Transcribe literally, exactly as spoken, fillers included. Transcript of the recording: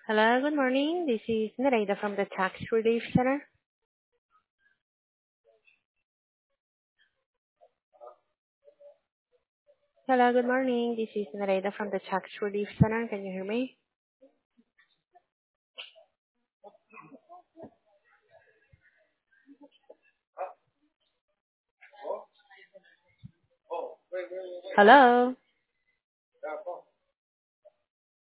Hello, good morning. This is Nereida from the Tax Relief Center. Hello, good morning. This is Nereida from the Tax Relief Center. Can you hear me? Hello.